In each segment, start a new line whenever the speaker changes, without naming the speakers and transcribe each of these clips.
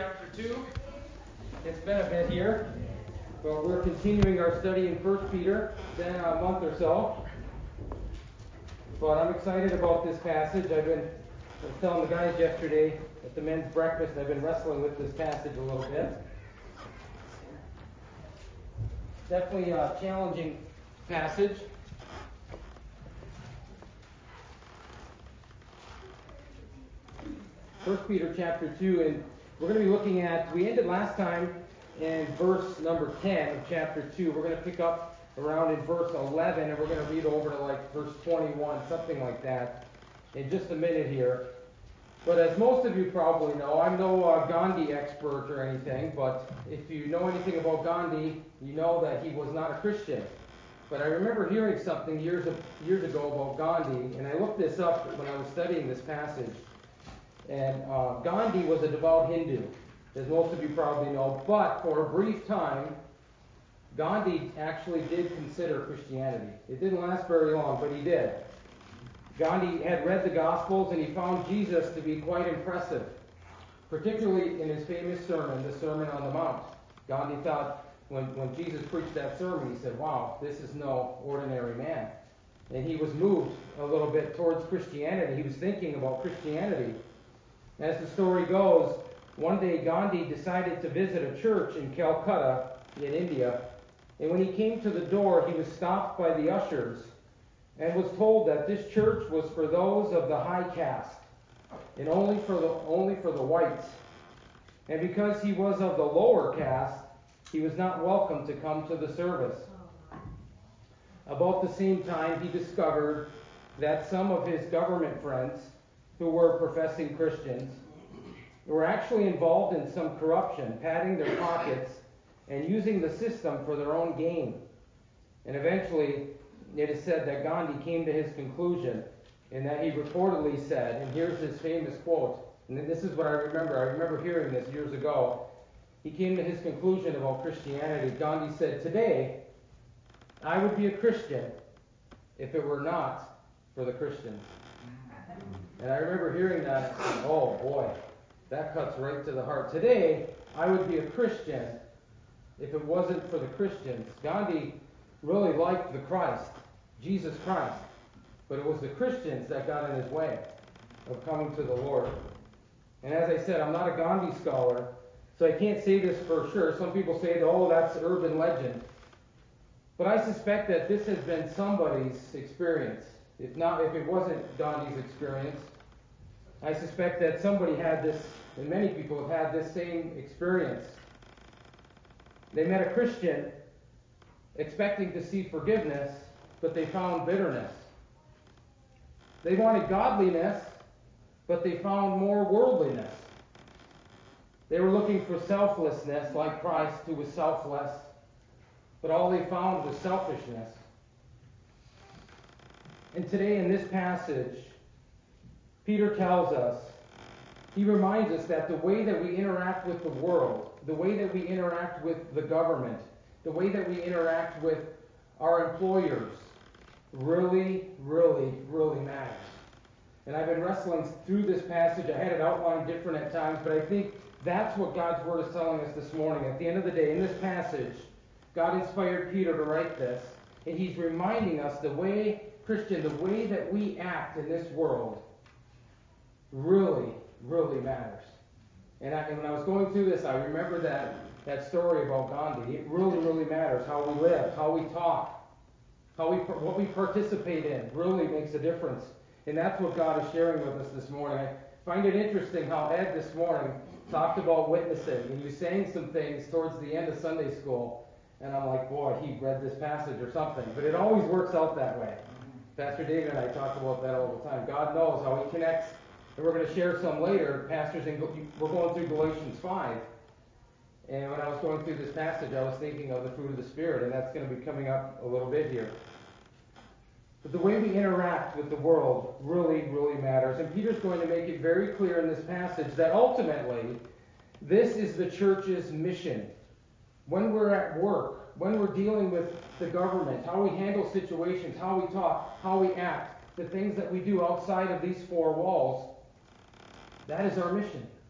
chapter 2. It's been a bit here, but we're continuing our study in 1 Peter. It's been a month or so, but I'm excited about this passage. I was telling the guys yesterday at the men's breakfast, I've been wrestling with this passage a little bit. Definitely a challenging passage. 1 Peter chapter 2, and we're going to be looking at, we ended last time in verse number 10 of chapter 2. We're going to pick up around in verse 11, and we're going to read over to like verse 21, something like that, in just a minute here. But as most of you probably know, I'm no Gandhi expert or anything, but if you know anything about Gandhi, you know that he was not a Christian. But I remember hearing something years ago about Gandhi, and I looked this up when I was studying this passage. And Gandhi was a devout Hindu, as most of you probably know. But for a brief time, Gandhi actually did consider Christianity. It didn't last very long, but he did. Gandhi had read the Gospels, and he found Jesus to be quite impressive, particularly in his famous sermon, the Sermon on the Mount. Gandhi thought, when Jesus preached that sermon, he said, wow, this is no ordinary man. And he was moved a little bit towards Christianity. He was thinking about Christianity. As the story goes, one day Gandhi decided to visit a church in Calcutta in India, and when he came to the door, he was stopped by the ushers and was told that this church was for those of the high caste and only for the whites. And because he was of the lower caste, he was not welcome to come to the service. About the same time, he discovered that some of his government friends, who were professing Christians, were actually involved in some corruption, padding their pockets and using the system for their own gain. And eventually, it is said that Gandhi came to his conclusion, and that he reportedly said, and here's his famous quote, and this is what I remember hearing this years ago. He came to his conclusion about Christianity. Gandhi said, "Today, I would be a Christian if it were not for the Christians." And I remember hearing that and saying, oh boy, that cuts right to the heart. Today, I would be a Christian if it wasn't for the Christians. Gandhi really liked the Christ, Jesus Christ, but it was the Christians that got in his way of coming to the Lord. And as I said, I'm not a Gandhi scholar, so I can't say this for sure. Some people say, oh, that's urban legend. But I suspect that this has been somebody's experience. If it wasn't Gandhi's experience, I suspect that somebody had this, and many people have had this same experience. They met a Christian expecting to see forgiveness, but they found bitterness. They wanted godliness, but they found more worldliness. They were looking for selflessness like Christ, who was selfless, but all they found was selfishness. And today in this passage, Peter tells us, he reminds us that the way that we interact with the world, the way that we interact with the government, the way that we interact with our employers really, really, really matters. And I've been wrestling through this passage. I had it outlined different at times, but I think that's what God's Word is telling us this morning. At the end of the day, in this passage, God inspired Peter to write this, and he's reminding us the way that we act in this world really, really matters. And when I was going through this, I remember that story about Gandhi. It really, really matters. How we live, how we talk, what we participate in really makes a difference. And that's what God is sharing with us this morning. I find it interesting how Ed this morning talked about witnessing, and he was saying some things towards the end of Sunday school, and I'm like, boy, he read this passage or something. But it always works out that way. Pastor David and I talk about that all the time. God knows how he connects. And we're going to share some later. We're going through Galatians 5. And when I was going through this passage, I was thinking of the fruit of the Spirit, and that's going to be coming up a little bit here. But the way we interact with the world really, really matters. And Peter's going to make it very clear in this passage that ultimately, this is the church's mission. When we're at work, when we're dealing with the government, how we handle situations, how we talk, how we act, the things that we do outside of these four walls, that is our mission.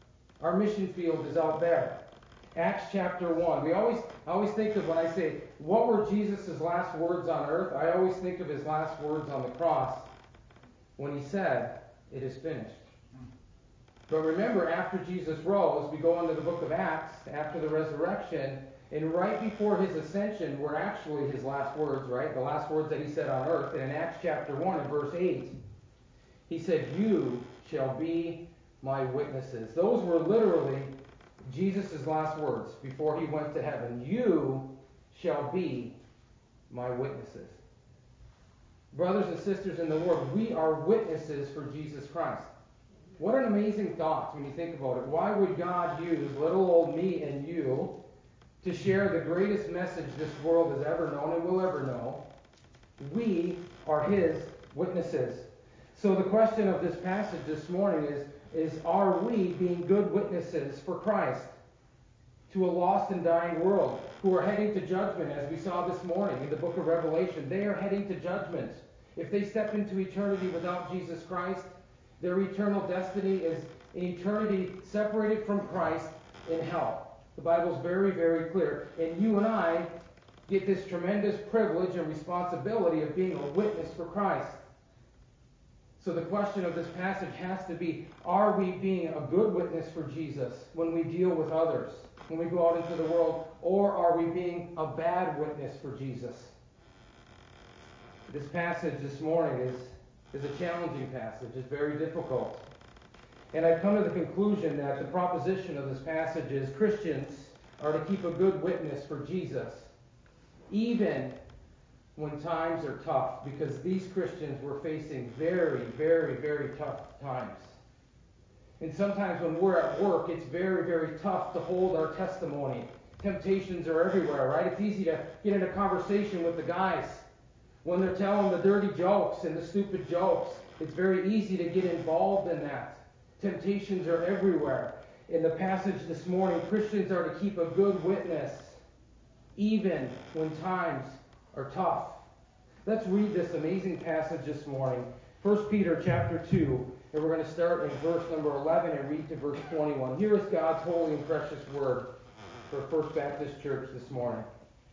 Our mission field is out there. Acts chapter 1. I always think of when I say, what were Jesus' last words on earth? I always think of his last words on the cross when he said, "It is finished." But remember, after Jesus rose, we go into the book of Acts, after the resurrection, and right before his ascension were actually his last words, right? The last words that he said on earth. And in Acts chapter 1 and verse 8, he said, "You shall be my witnesses." Those were literally Jesus' last words before he went to heaven. "You shall be my witnesses." Brothers and sisters in the Lord, we are witnesses for Jesus Christ. What an amazing thought when you think about it. Why would God use little old me and you to share the greatest message this world has ever known and will ever know? We are his witnesses. So the question of this passage this morning is are we being good witnesses for Christ to a lost and dying world who are heading to judgment, as we saw this morning in the book of Revelation? They are heading to judgment. If they step into eternity without Jesus Christ, their eternal destiny is an eternity separated from Christ in hell. The Bible's very, very clear. And you and I get this tremendous privilege and responsibility of being a witness for Christ. So the question of this passage has to be, are we being a good witness for Jesus when we deal with others, when we go out into the world, or are we being a bad witness for Jesus? This passage this morning is a challenging passage. It's very difficult. And I've come to the conclusion that the proposition of this passage is Christians are to keep a good witness for Jesus, even when times are tough, because these Christians were facing very, very, very tough times. And sometimes when we're at work, it's very, very tough to hold our testimony. Temptations are everywhere, right? It's easy to get into conversation with the guys when they're telling the dirty jokes and the stupid jokes. It's very easy to get involved in that. Temptations are everywhere. In the passage this morning, Christians are to keep a good witness even when times are tough. Let's read this amazing passage this morning. 1 Peter chapter 2, and we're going to start in verse number 11 and read to verse 21. Here is God's holy and precious word for First Baptist Church this morning.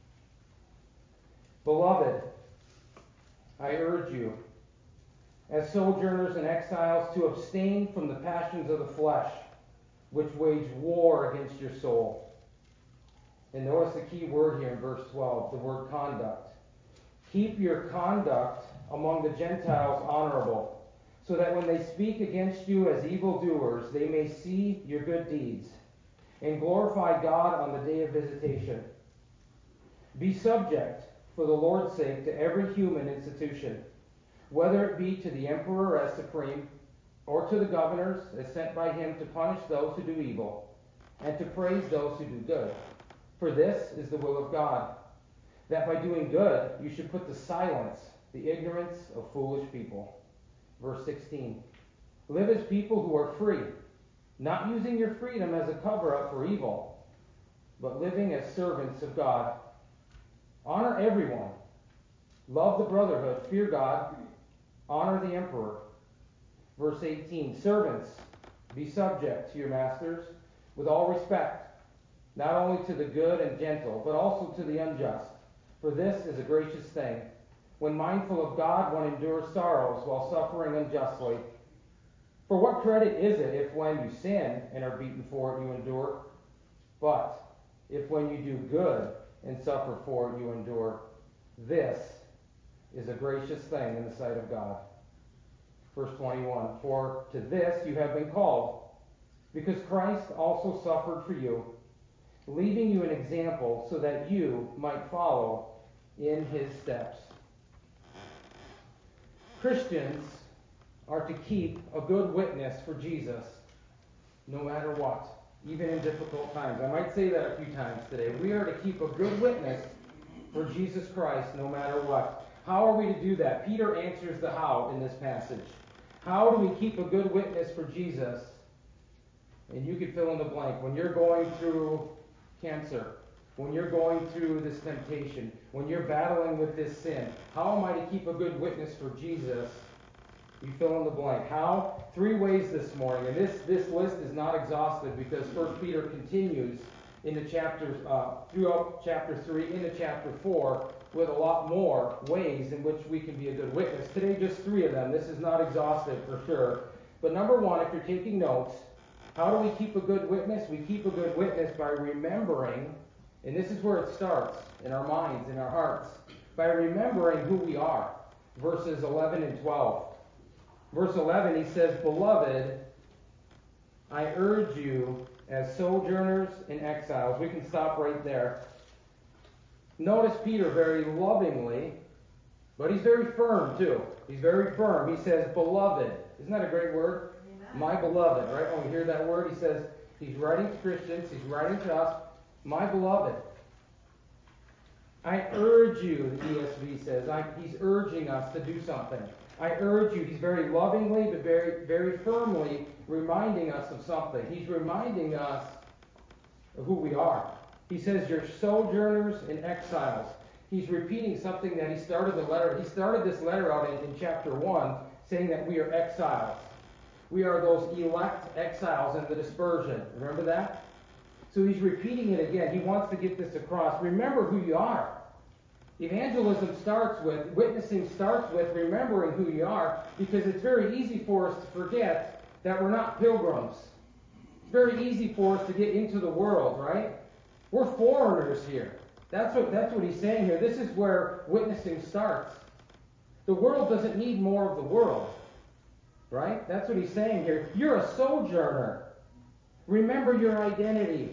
Beloved, I urge you, as sojourners and exiles, to abstain from the passions of the flesh, which wage war against your soul. And notice the key word here in verse 12, the word conduct. Keep your conduct among the Gentiles honorable, so that when they speak against you as evildoers, they may see your good deeds and glorify God on the day of visitation. Be subject, for the Lord's sake, to every human institution, whether it be to the emperor as supreme, or to the governors as sent by him to punish those who do evil, and to praise those who do good. For this is the will of God, that by doing good you should put to silence the ignorance of foolish people. Verse 16. Live as people who are free, not using your freedom as a cover-up for evil, but living as servants of God. Honor everyone. Love the brotherhood. Fear God. Honor the emperor. Verse 18. Servants, be subject to your masters with all respect, not only to the good and gentle, but also to the unjust. For this is a gracious thing. When mindful of God, one endures sorrows while suffering unjustly. For what credit is it if when you sin and are beaten for it you endure? But if when you do good and suffer for it you endure, this is a gracious thing in the sight of God. Verse 21. For to this you have been called, because Christ also suffered for you, leaving you an example so that you might follow in his steps. Christians are to keep a good witness for Jesus no matter what, even in difficult times. I might say that a few times today. We are to keep a good witness for Jesus Christ no matter what. How are we to do that? Peter answers the how in this passage. How do we keep a good witness for Jesus? And you can fill in the blank. When you're going through cancer, when you're going through this temptation, when you're battling with this sin, how am I to keep a good witness for Jesus You fill in the blank. How? 3 ways this morning. And this list is not exhaustive because 1 Peter continues into chapters throughout chapter 3 into chapter 4 with a lot more ways in which we can be a good witness. Today, just 3 of them. This is not exhaustive for sure. But number 1, if you're taking notes, how do we keep a good witness? We keep a good witness by remembering, and this is where it starts, in our minds, in our hearts, by remembering who we are. Verses 11 and 12. Verse 11, he says, "Beloved, I urge you as sojourners and exiles." We can stop right there. Notice Peter very lovingly, but he's very firm too. He's very firm. He says, "Beloved." Isn't that a great word? Amen. My beloved, right? When we hear that word, he says, he's writing to Christians, he's writing to us, "My beloved. I urge you," the ESV says. He's urging us to do something. I urge you. He's very lovingly, but very, very firmly reminding us of something. He's reminding us of who we are. He says, "You're sojourners and exiles." He's repeating something that he started the letter. He started this letter out in chapter 1, saying that we are exiles. We are those elect exiles in the dispersion. Remember that? So he's repeating it again. He wants to get this across. Remember who you are. Evangelism starts with, witnessing starts with remembering who you are, because it's very easy for us to forget that we're not pilgrims. It's very easy for us to get into the world, right? We're foreigners here. That's what he's saying here. This is where witnessing starts. The world doesn't need more of the world, right? That's what he's saying here. You're a sojourner. Remember your identity.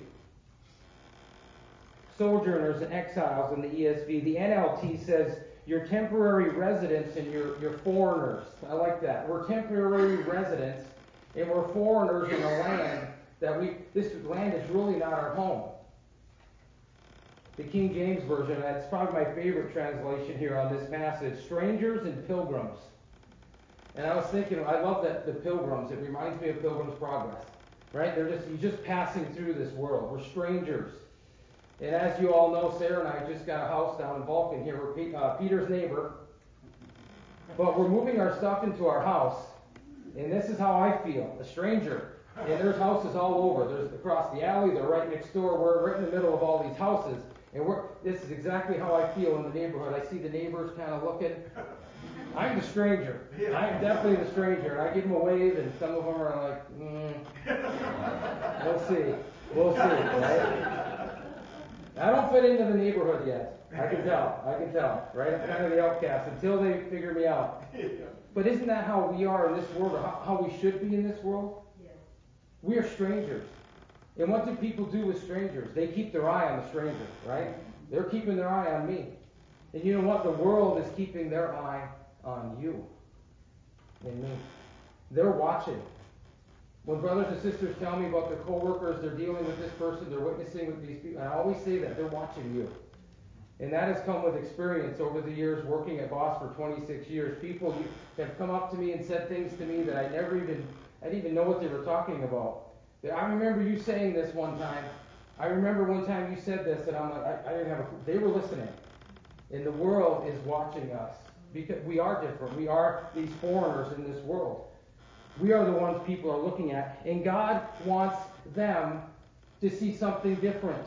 Sojourners and exiles in the ESV. The NLT says you're temporary residents and you're foreigners. I like that. We're temporary residents and we're foreigners in a land this land is really not our home. The King James Version, that's probably my favorite translation here on this passage, strangers and pilgrims. And I was thinking, I love that the pilgrims, it reminds me of Pilgrim's Progress, right? He's just passing through this world. We're strangers. And as you all know, Sarah and I just got a house down in Vulcan here. We're Peter's neighbor. But we're moving our stuff into our house. And this is how I feel, a stranger. And there's houses all over. There's across the alley. They're right next door. We're right in the middle of all these houses. And this is exactly how I feel in the neighborhood. I see the neighbors kind of looking. I'm the stranger. I am definitely the stranger. And I give them a wave, and some of them are like, we'll see. We'll see, right? I don't fit into the neighborhood yet. I can tell, right? I'm kind of the outcast until they figure me out. But isn't that how we are in this world, or how we should be in this world? Yeah. We are strangers. And what do people do with strangers? They keep their eye on the stranger, right? They're keeping their eye on me. And you know what? The world is keeping their eye on you and me. They're watching. When brothers and sisters tell me about their coworkers, they're dealing with this person, they're witnessing with these people, and I always say that they're watching you. And that has come with experience over the years working at Boss for 26 years. People have come up to me and said things to me that I didn't even know what they were talking about. I remember you saying this one time. I remember one time you said this, and I'm like, I didn't have a clue. They were listening. And the world is watching us. Because we are different. We are these foreigners in this world. We are the ones people are looking at. And God wants them to see something different.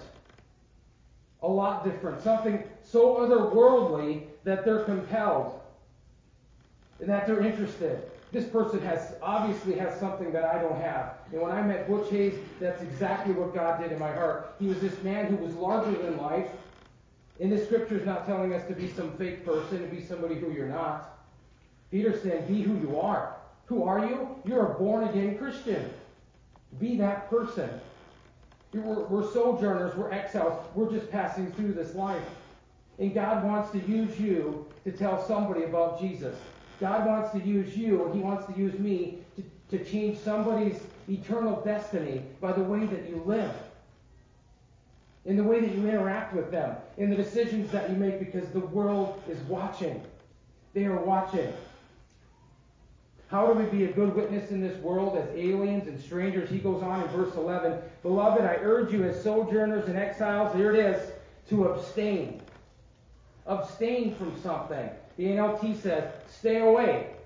A lot different. Something so otherworldly that they're compelled. And that they're interested. This person obviously has something that I don't have. And when I met Butch Hayes, that's exactly what God did in my heart. He was this man who was larger than life. And the scripture is not telling us to be some fake person, to be somebody who you're not. Peter's saying, be who you are. Who are you? You're a born-again Christian. Be that person. We're sojourners, we're exiles, we're just passing through this life. And God wants to use you to tell somebody about Jesus. God wants to use you, and He wants to use me to change somebody's eternal destiny by the way that you live. In the way that you interact with them. In the decisions that you make, because the world is watching. They are watching. How do we be a good witness in this world as aliens and strangers? He goes on in verse 11, "Beloved, I urge you as sojourners and exiles," here it is, "to abstain." Abstain from something. The NLT says, stay away.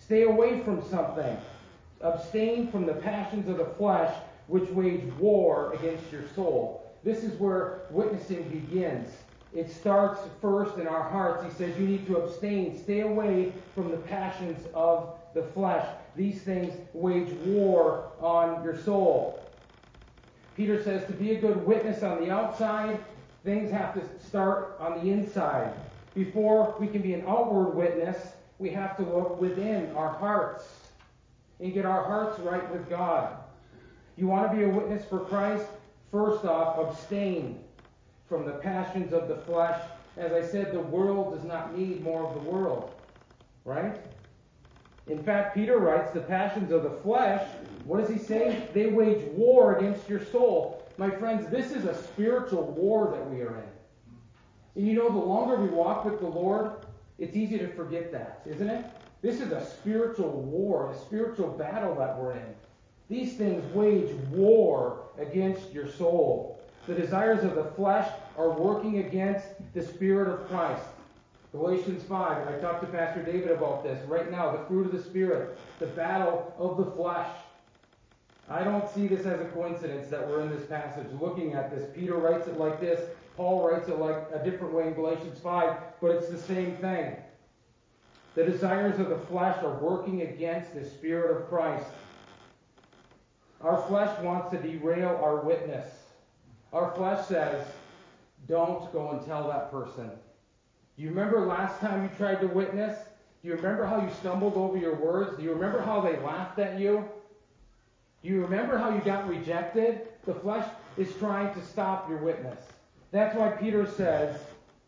Stay away from something. Abstain from the passions of the flesh, which wage war against your soul. This is where witnessing begins. It starts first in our hearts. He says you need to abstain, stay away from the passions of the flesh. These things wage war on your soul. Peter says to be a good witness on the outside, things have to start on the inside. Before we can be an outward witness, we have to look within our hearts and get our hearts right with God. You want to be a witness for Christ? First off, abstain from the passions of the flesh. As I said, the world does not need more of the world. Right? In fact, Peter writes, the passions of the flesh, what does he say? They wage war against your soul. My friends, this is a spiritual war that we are in. And you know, the longer we walk with the Lord, it's easy to forget that, isn't it? This is a spiritual war, a spiritual battle that we're in. These things wage war against your soul. The desires of the flesh are working against the Spirit of Christ. Galatians 5, I talked to Pastor David about this. Right now, the fruit of the Spirit, the battle of the flesh. I don't see this as a coincidence that we're in this passage looking at this. Peter writes it like this. Paul writes it like a different way in Galatians 5, but it's the same thing. The desires of the flesh are working against the Spirit of Christ. Our flesh wants to derail our witness. Our flesh says, don't go and tell that person. Do you remember last time you tried to witness? Do you remember how you stumbled over your words? Do you remember how they laughed at you? Do you remember how you got rejected? The flesh is trying to stop your witness. That's why Peter says,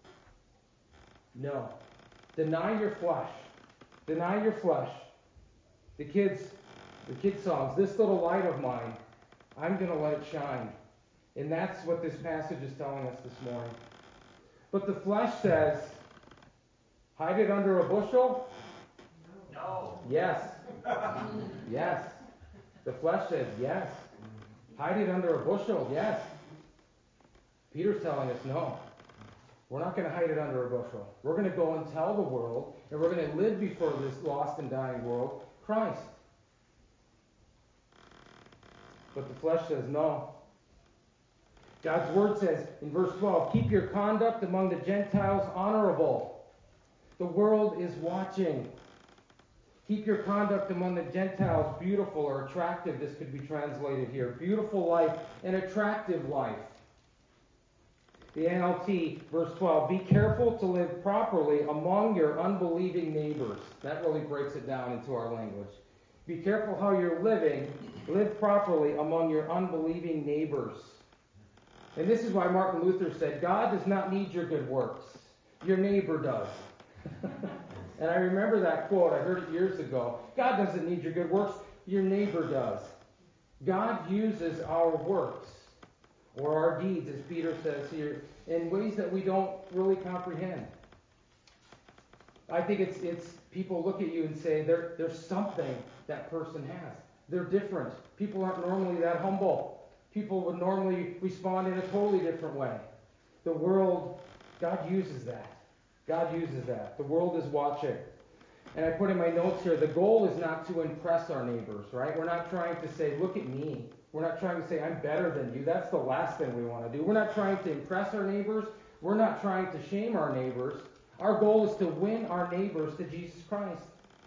no. Deny your flesh. Deny your flesh. The kids' songs, this little light of mine, I'm going to let it shine. And that's what this passage is telling us this morning. But the flesh says, hide it under a bushel?
No.
Yes. Yes. The flesh says, yes. Hide it under a bushel? Yes. Peter's telling us, no. We're not going to hide it under a bushel. We're going to go and tell the world, and we're going to live before this lost and dying world, Christ. But the flesh says, no. God's word says in verse 12, keep your conduct among the Gentiles honorable. The world is watching. Keep your conduct among the Gentiles beautiful or attractive. This could be translated here. Beautiful life and attractive life. The NLT, verse 12, be careful to live properly among your unbelieving neighbors. That really breaks it down into our language. Be careful how you're living. Live properly among your unbelieving neighbors. And this is why Martin Luther said, God does not need your good works. Your neighbor does. And I remember that quote. I heard it years ago. God doesn't need your good works. Your neighbor does. God uses our works or our deeds, as Peter says here, in ways that we don't really comprehend. I think it's people look at you and say, there's something that person has. They're different. People aren't normally that humble. People would normally respond in a totally different way. The world, God uses that. God uses that. The world is watching. And I put in my notes here, the goal is not to impress our neighbors, right? We're not trying to say, look at me. We're not trying to say, I'm better than you. That's the last thing we want to do. We're not trying to impress our neighbors. We're not trying to shame our neighbors. Our goal is to win our neighbors to Jesus Christ.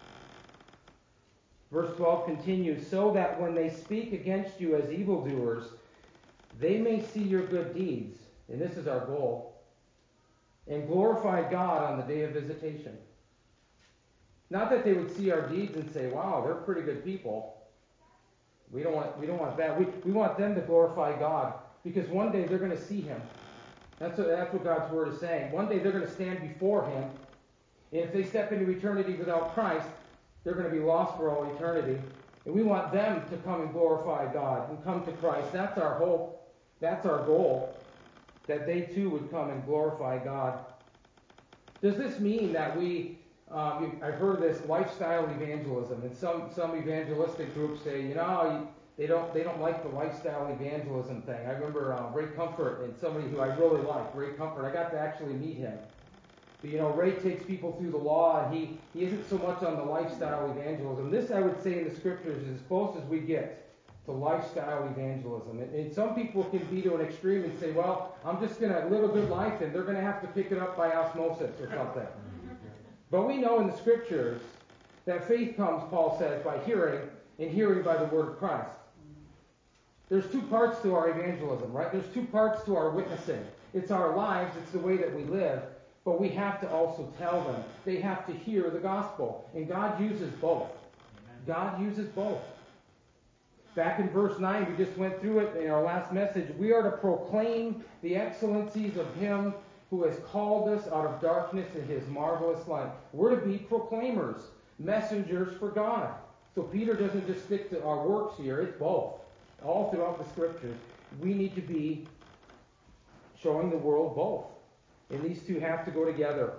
Verse 12 continues, so that when they speak against you as evildoers, they may see your good deeds, and this is our goal, and glorify God on the day of visitation. Not that they would see our deeds and say, wow, they're pretty good people. We don't want that. We want them to glorify God, because one day they're going to see Him. That's what God's Word is saying. One day they're going to stand before Him, and if they step into eternity without Christ, they're going to be lost for all eternity. And we want them to come and glorify God and come to Christ. That's our hope. That's our goal, that they too would come and glorify God. Does this mean that I've heard this lifestyle evangelism, and some evangelistic groups say, they don't like the lifestyle evangelism thing. I remember Ray Comfort, and somebody who I really like, Ray Comfort. I got to actually meet him. Ray takes people through the law, and he isn't so much on the lifestyle evangelism. This, I would say, in the scriptures is as close as we get to lifestyle evangelism. And some people can be to an extreme and say, well, I'm just going to live a good life, and they're going to have to pick it up by osmosis or something. But we know in the scriptures that faith comes, Paul says, by hearing, and hearing by the word of Christ. There's two parts to our evangelism, right? There's two parts to our witnessing. It's our lives, it's the way that we live, but we have to also tell them. They have to hear the gospel. And God uses both. God uses both. Back in verse 9, we just went through it in our last message. We are to proclaim the excellencies of Him who has called us out of darkness in His marvelous light. We're to be proclaimers, messengers for God. So Peter doesn't just stick to our works here, it's both. All throughout the scriptures, we need to be showing the world both. And these two have to go together.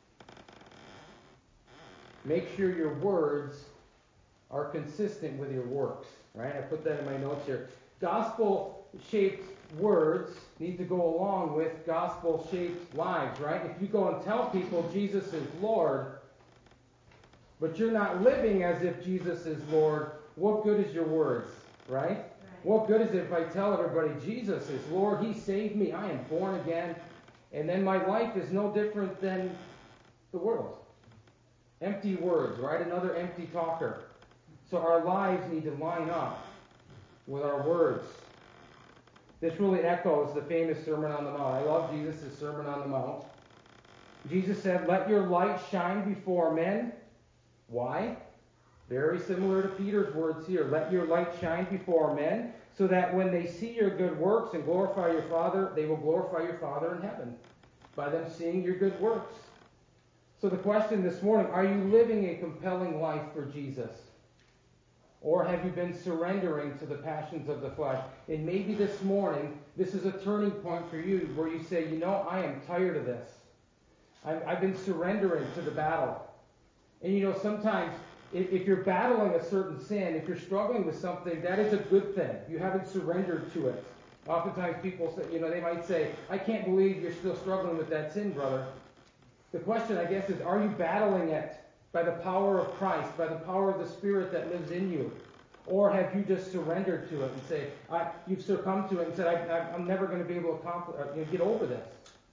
Make sure your words are consistent with your works. Right? I put that in my notes here. Gospel-shaped words need to go along with gospel-shaped lives, right? If you go and tell people Jesus is Lord, but you're not living as if Jesus is Lord, what good is your words, right? What good is it if I tell everybody Jesus is Lord, He saved me, I am born again, and then my life is no different than the world? Empty words, right? Another empty talker. So our lives need to line up with our words. This really echoes the famous Sermon on the Mount. I love Jesus' Sermon on the Mount. Jesus said, let your light shine before men. Why? Very similar to Peter's words here. Let your light shine before men, so that when they see your good works and glorify your Father, they will glorify your Father in heaven by them seeing your good works. So the question this morning, are you living a compelling life for Jesus? Or have you been surrendering to the passions of the flesh? And maybe this morning, this is a turning point for you where you say, I am tired of this. I've been surrendering to the battle. And sometimes if you're battling a certain sin, if you're struggling with something, that is a good thing. You haven't surrendered to it. Oftentimes people say, they might say, I can't believe you're still struggling with that sin, brother. The question, I guess, is, are you battling it by the power of Christ, by the power of the Spirit that lives in you? Or have you just surrendered to it and say, you've succumbed to it and said, I'm never going to be able to get over this?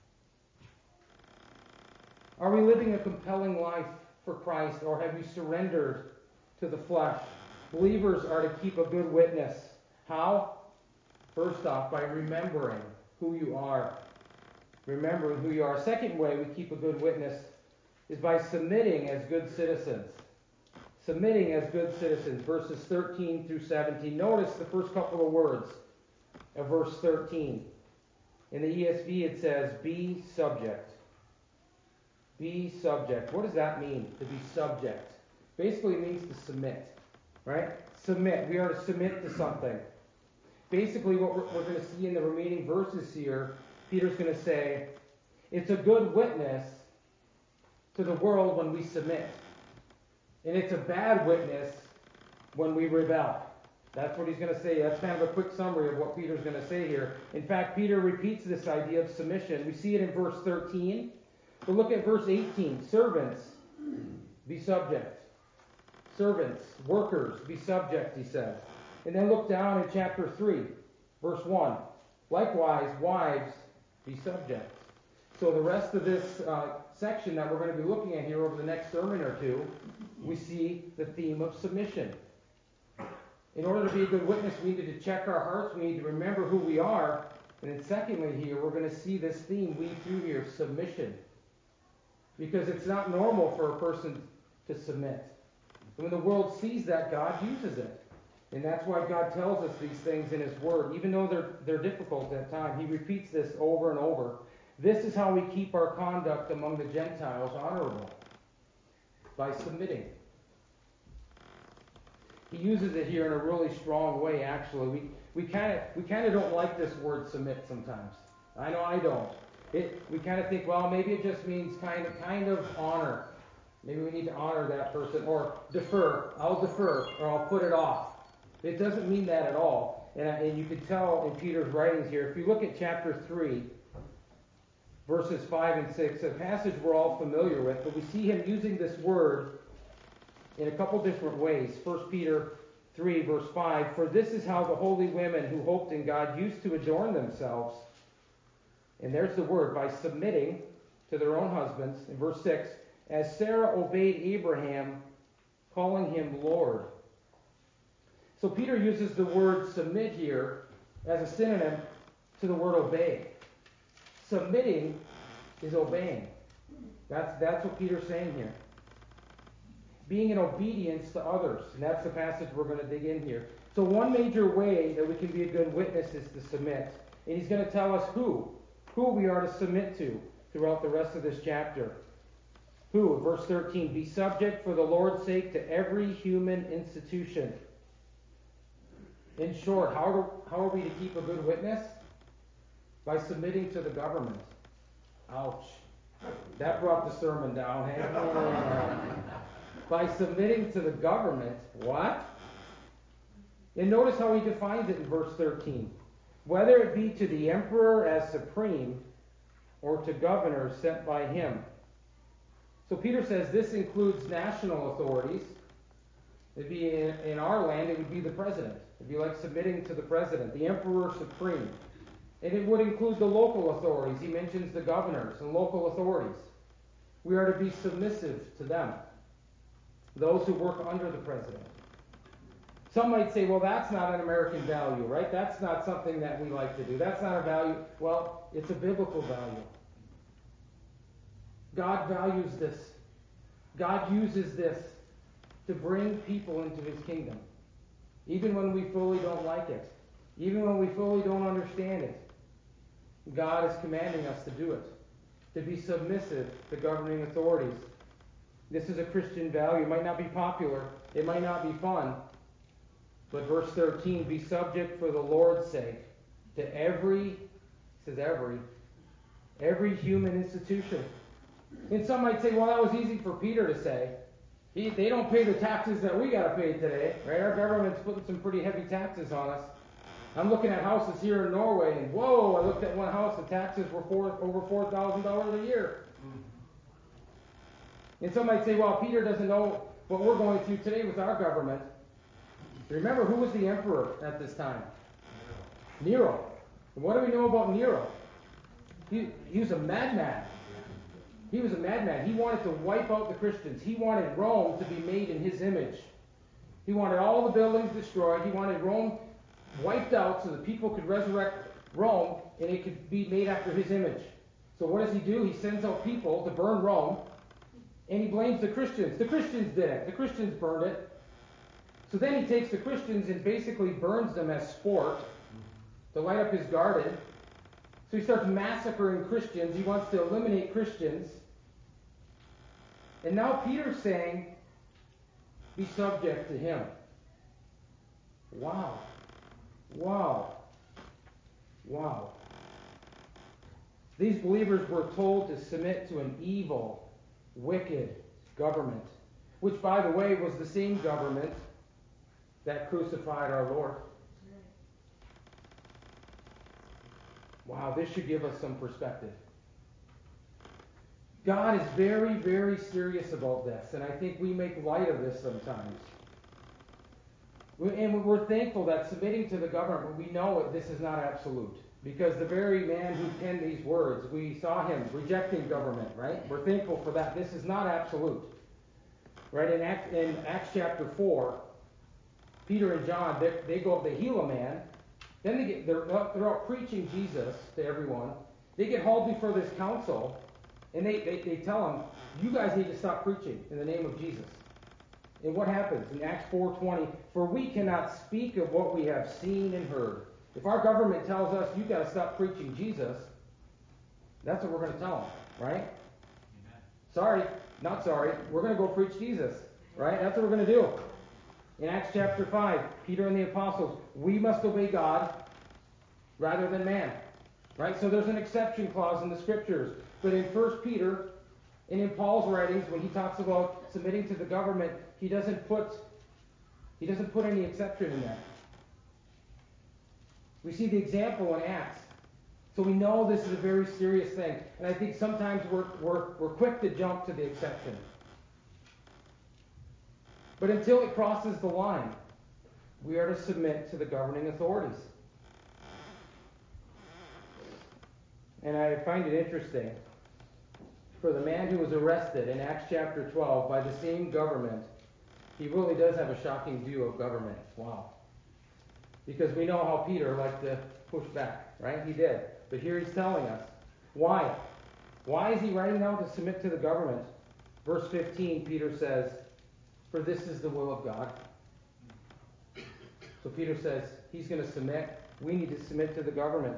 Are we living a compelling life for Christ, or have you surrendered to the flesh? Believers are to keep a good witness. How? First off, by remembering who you are. Remembering who you are. Second way we keep a good witness is by submitting as good citizens. Submitting as good citizens, verses 13 through 17. Notice the first couple of words of verse 13. In the ESV it says, be subject. Be subject. What does that mean, to be subject? Basically it means to submit. Right? Submit. We are to submit to something. Basically what we're going to see in the remaining verses here, Peter's going to say, it's a good witness to the world when we submit. And it's a bad witness when we rebel. That's what he's going to say. That's kind of a quick summary of what Peter's going to say here. In fact, Peter repeats this idea of submission. We see it in verse 13. But look at verse 18. Servants, be subject. Servants, workers, be subject, he says. And then look down in chapter 3, verse 1. Likewise, wives, be subject. So the rest of this section that we're going to be looking at here over the next sermon or two, we see the theme of submission. In order to be a good witness, we need to check our hearts. We need to remember who we are. And then secondly here, we're going to see this theme weave through here, submission. Because it's not normal for a person to submit. And when the world sees that, God uses it. And that's why God tells us these things in His Word. Even though they're difficult at times, He repeats this over and over. This is how we keep our conduct among the Gentiles honorable. By submitting. He uses it here in a really strong way, actually. We kind of don't like this word submit sometimes. I know I don't. We kind of think, well, maybe it just means kind of honor. Maybe we need to honor that person. Or defer. I'll defer. Or I'll put it off. It doesn't mean that at all. And you can tell in Peter's writings here, if you look at chapter 3, verses 5 and 6, a passage we're all familiar with, but we see him using this word in a couple different ways. 1 Peter 3, verse 5, "For this is how the holy women who hoped in God used to adorn themselves," and there's the word, "by submitting to their own husbands." In verse 6, "As Sarah obeyed Abraham, calling him Lord." So Peter uses the word submit here as a synonym to the word obey. Submitting is obeying. That's what Peter's saying here. Being in obedience to others. And that's the passage we're going to dig in here. So one major way that we can be a good witness is to submit. And he's going to tell us who we are to submit to throughout the rest of this chapter. Who? Verse 13, "Be subject for the Lord's sake to every human institution." In short, how are we to keep a good witness? By submitting to the government. Ouch. That brought the sermon down. Hey? By submitting to the government. What? And notice how he defines it in verse 13. "Whether it be to the emperor as supreme, or to governors sent by him." So Peter says this includes national authorities. It'd be in our land, it would be the president. It'd be like submitting to the president, the emperor supreme. And it would include the local authorities. He mentions the governors and local authorities. We are to be submissive to them, those who work under the president. Some might say, well, that's not an American value, right? That's not something that we like to do. That's not a value. Well, it's a biblical value. God values this. God uses this to bring people into his kingdom. Even when we fully don't like it. Even when we fully don't understand it. God is commanding us to do it. To be submissive to governing authorities. This is a Christian value. It might not be popular. It might not be fun. But verse 13, "Be subject for the Lord's sake to every," it says every human institution. And some might say, well, that was easy for Peter to say. They don't pay the taxes that we got to pay today. Right? Our government's putting some pretty heavy taxes on us. I'm looking at houses here in Norway, and whoa, I looked at one house, the taxes were over $4,000 a year. And some might say, well, Peter doesn't know what we're going through today with our government. Remember, who was the emperor at this time? Nero. And what do we know about Nero? He was a madman. He was a madman. He wanted to wipe out the Christians. He wanted Rome to be made in his image. He wanted all the buildings destroyed. He wanted Rome wiped out so that people could resurrect Rome and it could be made after his image. So what does he do? He sends out people to burn Rome, and he blames the Christians. The Christians did it. The Christians burned it. So then he takes the Christians and basically burns them as sport to light up his garden. So he starts massacring Christians. He wants to eliminate Christians. And now Peter's saying, be subject to him. Wow. Wow. Wow. These believers were told to submit to an evil, wicked government, which, by the way, was the same government that crucified our Lord. Wow, this should give us some perspective. God is very, very serious about this, and I think we make light of this sometimes. And we're thankful that submitting to the government, we know this is not absolute. Because the very man who penned these words, we saw him rejecting government, right? We're thankful for that. This is not absolute. Right? In Acts chapter 4, Peter and John, they heal a man. Then they're out preaching Jesus to everyone. They get hauled before this council, and they tell them, you guys need to stop preaching in the name of Jesus. And what happens? In Acts 4:20, "For we cannot speak of what we have seen and heard." If our government tells us, you got to stop preaching Jesus, that's what we're going to tell them, right? Amen. Sorry, not sorry. We're going to go preach Jesus, right? That's what we're going to do. In Acts chapter 5, Peter and the apostles, we must obey God rather than man, right? So there's an exception clause in the scriptures. But in 1 Peter and in Paul's writings, when he talks about submitting to the government, he doesn't put any exception in there. We see the example in Acts So we know this is a very serious thing. And I think sometimes we're quick to jump to the exception. But until it crosses the line, we are to submit to the governing authorities. And I find it interesting, for the man who was arrested in Acts chapter 12 by the same government, he really does have a shocking view of government. Wow. Because we know how Peter liked to push back, right? He did. But here he's telling us. Why? Why is he writing down to submit to the government? Verse 15, Peter says, "For this is the will of God." So Peter says he's going to submit. We need to submit to the government.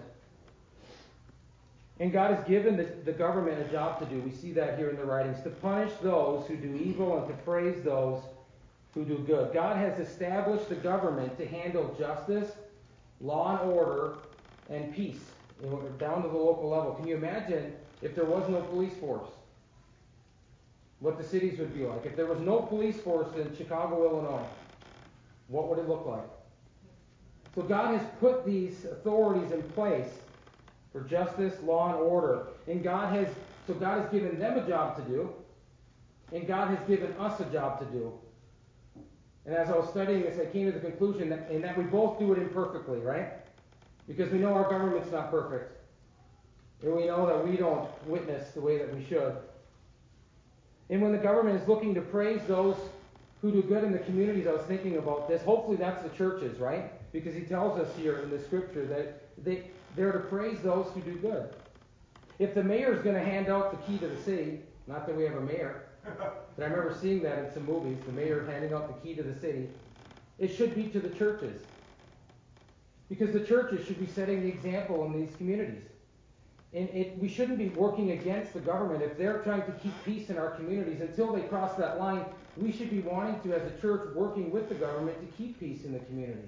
And God has given the government a job to do. We see that here in the writings. To punish those who do evil and to praise those who do good. God has established the government to handle justice, law and order, and peace, down to the local level. Can you imagine if there was no police force? What the cities would be like. If there was no police force in Chicago, Illinois, what would it look like? So God has put these authorities in place for justice, law, and order. And God has given them a job to do, and God has given us a job to do. And as I was studying this, I came to the conclusion that we both do it imperfectly, right? Because we know our government's not perfect. And we know that we don't witness the way that we should. And when the government is looking to praise those who do good in the communities, I was thinking about this. Hopefully that's the churches, right? Because he tells us here in the scripture that they're to praise those who do good. If the mayor is going to hand out the key to the city, not that we have a mayor, but I remember seeing that in some movies, the mayor handing out the key to the city, it should be to the churches. Because the churches should be setting the example in these communities. And we shouldn't be working against the government. If they're trying to keep peace in our communities, until they cross that line, we should be wanting to, as a church, working with the government to keep peace in the communities.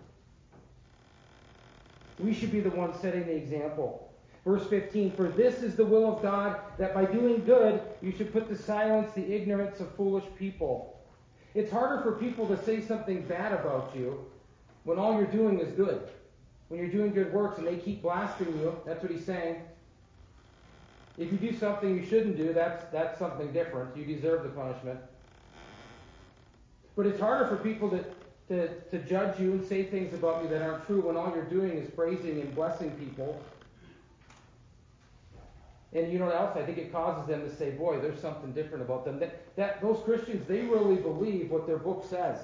We should be the ones setting the example. Verse 15, "For this is the will of God, that by doing good you should put to silence the ignorance of foolish people." It's harder for people to say something bad about you when all you're doing is good. When you're doing good works and they keep blasting you, that's what he's saying. If you do something you shouldn't do, that's something different. You deserve the punishment. But it's harder for people to judge you and say things about you that aren't true when all you're doing is praising and blessing people. And you know what else? I think it causes them to say, boy, there's something different about them. That those Christians, they really believe what their book says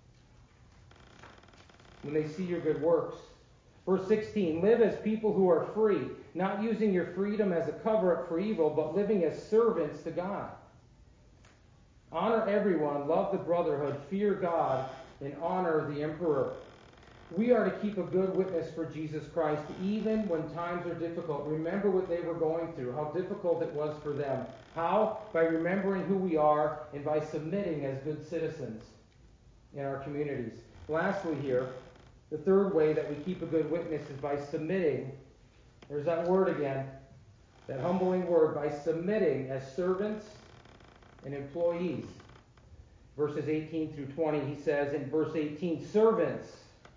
when they see your good works. Verse 16, "Live as people who are free, not using your freedom as a cover-up for evil, but living as servants to God. Honor everyone, love the brotherhood, fear God, and honor the emperor." We are to keep a good witness for Jesus Christ, even when times are difficult. Remember what they were going through, how difficult it was for them. How? By remembering who we are and by submitting as good citizens in our communities. Lastly here, the third way that we keep a good witness is by submitting. There's that word again, that humbling word, by submitting as servants and employees. Verses 18 through 20, he says in verse 18, "Servants,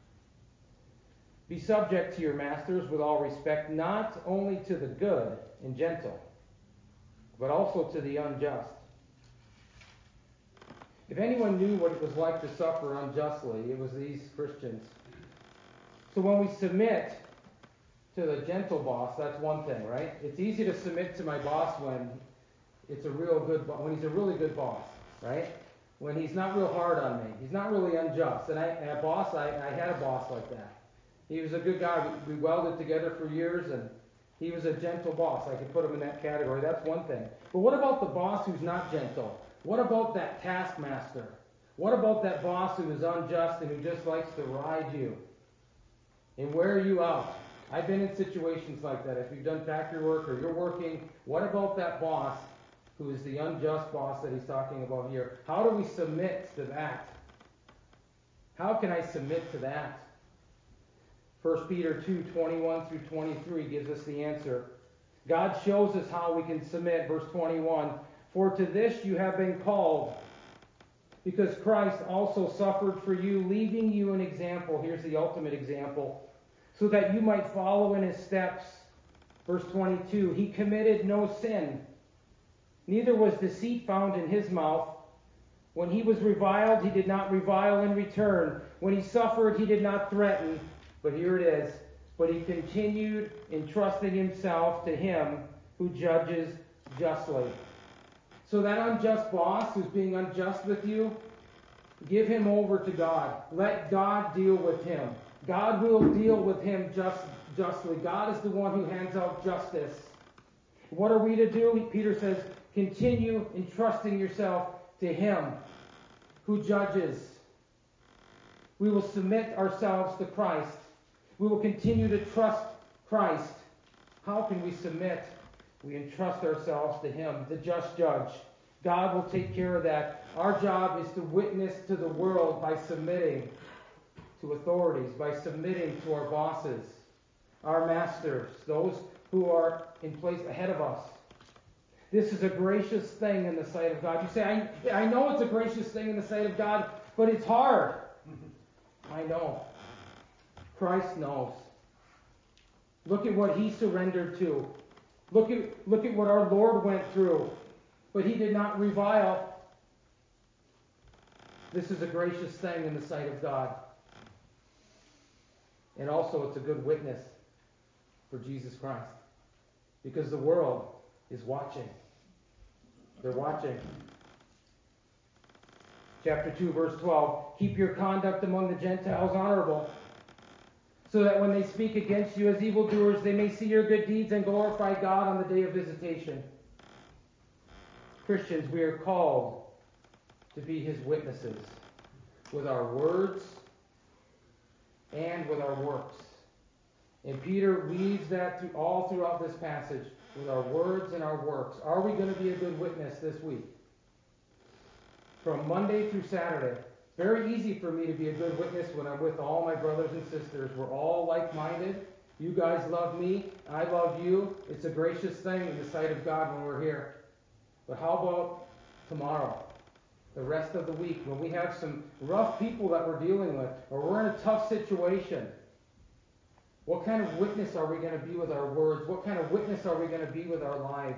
be subject to your masters with all respect, not only to the good and gentle, but also to the unjust." If anyone knew what it was like to suffer unjustly, it was these Christians. So when we submit to the gentle boss, that's one thing, right? It's easy to submit to my boss when he's a really good boss, right? When he's not real hard on me, he's not really unjust. And I had a boss like that. He was a good guy. We welded together for years, and he was a gentle boss. I could put him in that category. That's one thing. But what about the boss who's not gentle? What about that taskmaster? What about that boss who is unjust and who just likes to ride you and wear you out? I've been in situations like that. If you've done factory work or you're working, what about that boss who is the unjust boss that he's talking about here? How do we submit to that? How can I submit to that? 1 Peter 2:21 through 23 gives us the answer. God shows us how we can submit. Verse 21, "For to this you have been called, because Christ also suffered for you, leaving you an example," here's the ultimate example, "so that you might follow in his steps. Verse 22, he committed no sin, neither was deceit found in his mouth. When he was reviled, he did not revile in return. When he suffered, he did not threaten. But here it is. But he continued entrusting himself to him who judges justly. So that unjust boss who's being unjust with you, give him over to God. Let God deal with him. God will deal with him justly. God is the one who hands out justice. What are we to do? Peter says, continue entrusting yourself to him who judges. We will submit ourselves to Christ. We will continue to trust Christ. How can we submit? We entrust ourselves to him, the just judge. God will take care of that. Our job is to witness to the world by submitting to authorities, by submitting to our bosses, our masters, those who are in place ahead of us. This is a gracious thing in the sight of God. You say, I know it's a gracious thing in the sight of God, but it's hard. I know. Christ knows. Look at what he surrendered to. Look at what our Lord went through. But he did not revile. This is a gracious thing in the sight of God. And also it's a good witness for Jesus Christ. Because the world is watching. They're watching. Chapter 2, verse 12. Keep your conduct among the Gentiles honorable, so that when they speak against you as evildoers, they may see your good deeds and glorify God on the day of visitation. Christians, we are called to be his witnesses with our words and with our works. And Peter weaves that all throughout this passage with our words and our works. Are we going to be a good witness this week? From Monday through Saturday. Very easy for me to be a good witness when I'm with all my brothers and sisters. We're all like-minded. You guys love me. I love you. It's a gracious thing in the sight of God when we're here. But how about tomorrow? The rest of the week, when we have some rough people that we're dealing with, or we're in a tough situation. What kind of witness are we going to be with our words? What kind of witness are we going to be with our lives?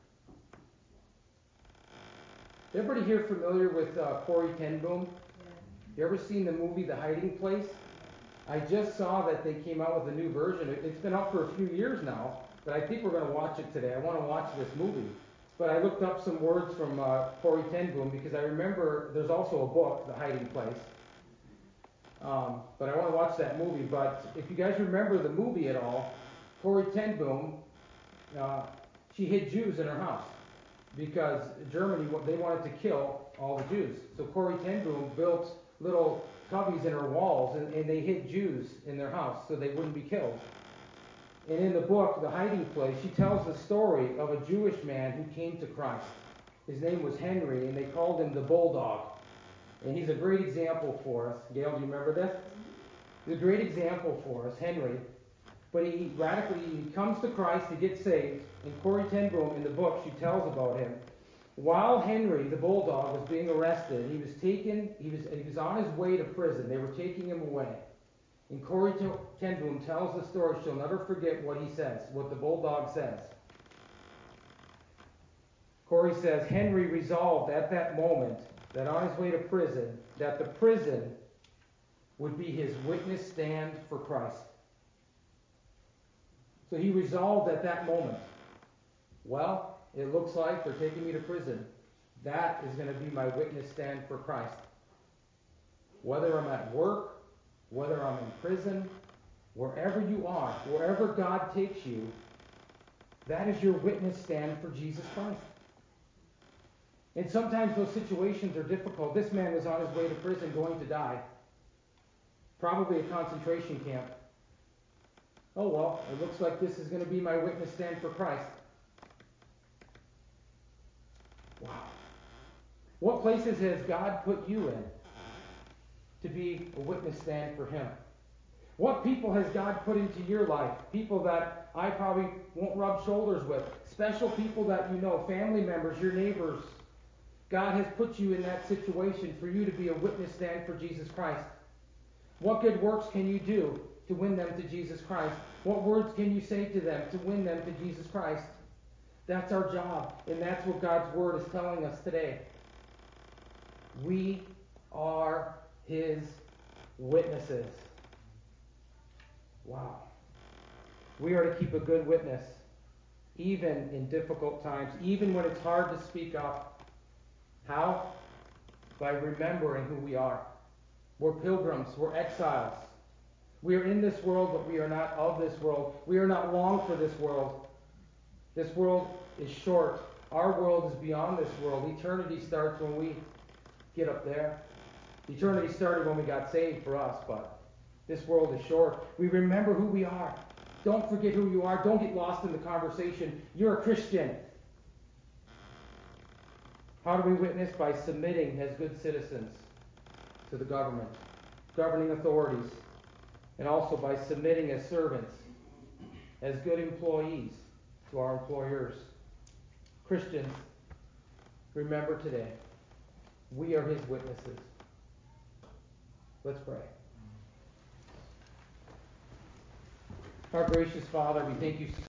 Everybody here familiar with Corrie ten Boom? You ever seen the movie The Hiding Place? I just saw that they came out with a new version. It's been out for a few years now, but I think we're going to watch it today. I want to watch this movie. But I looked up some words from Corrie ten Boom because I remember there's also a book, The Hiding Place. But I want to watch that movie. But if you guys remember the movie at all, Corrie ten Boom, she hid Jews in her house because Germany, they wanted to kill all the Jews. So Corrie ten Boom built little cubbies in her walls, and they hid Jews in their house so they wouldn't be killed. And in the book, The Hiding Place, she tells the story of a Jewish man who came to Christ. His name was Henry, and they called him the Bulldog. And he's a great example for us. Gail, do you remember this? He's a great example for us, Henry. But he comes to Christ, he gets saved. And Corrie ten Boom, in the book, she tells about him. While Henry, the Bulldog, was being arrested, he was on his way to prison. They were taking him away. And Corrie ten Boom tells the story. She'll never forget what he says, what the Bulldog says. Corrie says, Henry resolved at that moment that on his way to prison, that the prison would be his witness stand for Christ. So he resolved at that moment, well, it looks like they're taking me to prison. That is going to be my witness stand for Christ. Whether I'm at work, whether I'm in prison, wherever you are, wherever God takes you, that is your witness stand for Jesus Christ. And sometimes those situations are difficult. This man was on his way to prison going to die. Probably a concentration camp. Oh well, it looks like this is going to be my witness stand for Christ. Wow. What places has God put you in to be a witness stand for him? What people has God put into your life? People that I probably won't rub shoulders with. Special people that you know, family members, your neighbors. God has put you in that situation for you to be a witness stand for Jesus Christ. What good works can you do to win them to Jesus Christ? What words can you say to them to win them to Jesus Christ? That's our job, and that's what God's Word is telling us today. We are His witnesses. Wow. We are to keep a good witness, even in difficult times, even when it's hard to speak up. How? By remembering who we are. We're pilgrims, we're exiles. We are in this world, but we are not of this world. We are not long for this world. This world is short. Our world is beyond this world. Eternity starts when we get up there. Eternity started when we got saved for us, but this world is short. We remember who we are. Don't forget who you are. Don't get lost in the conversation. You're a Christian. How do we witness? By submitting as good citizens to the government, governing authorities, and also by submitting as servants, as good employees to our employers. Christians, remember today, we are His witnesses. Let's pray. Our gracious Father, we thank you